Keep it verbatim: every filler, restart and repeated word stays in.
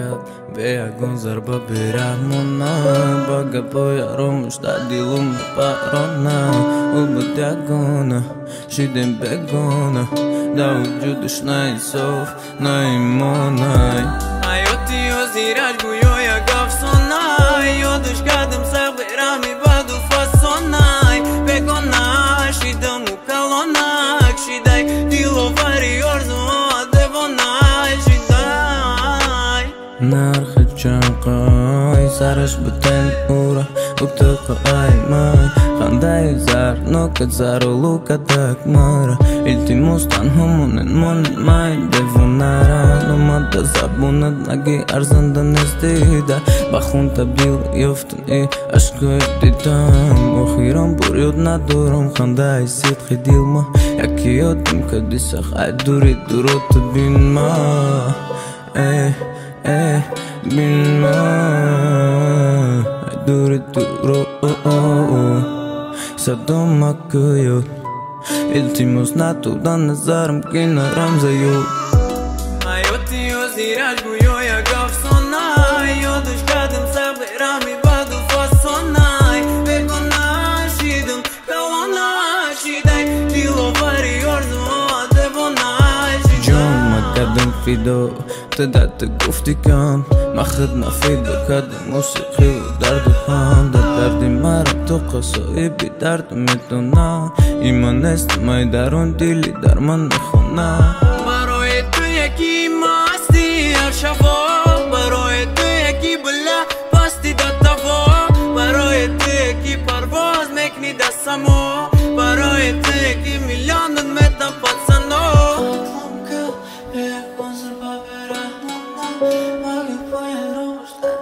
Beat, beat gonzar ba biramona Baga poja romu shtadilu me parona Ullë diagona, shidin begona Da u gjudush na i sof, na i monaj Ajo ti o zirash gujoja gafsonaj Jo dush kadëm sa berami badu fasonaj Begonaj, shidëm u kalonaj Shidaj, dilo vari orzo devonaj Shidaj Narhe qanqaj, sarash bëten ura U të kaj maj Khandaj zar, nuk e zaro luka të këmëra Ilti mustan humunin munin maj Devonara, në më të zabunët Nagi arzën dhe në stida Bakhun të bjilë juftën i ashkoj ditëm U khiron bur jut në durum Khandaj si të khidil ma Ja ki jotim ka disa khaj durit durot të bin ma Eh, eh, bin ma Durit durot Sa do ma këjot Ilti mus natu da në zarëm kina ramze ju Ajo ti o zirash gujoja gafsonaj Jo dush kadëm sa berami badu fasonaj Begonaj, shidëm, kalonaj Shidaj, dilo vari orzo devonaj Gjon ma kadëm fido Të da të gufti kan Ma khët na fido kadëm musikhi u dardu han Da dardi mara të këso i bi dardu me të na Ima nestë ma i daron dili darman në khona Baroj e të jeki masti arshavo Baroj e të jeki bëlla pasti da tavo Baroj e të jeki parvoz me kni da samo Baroj e të jeki milionët me të pacano Më kë e konzër pa vera Magi po e roshtë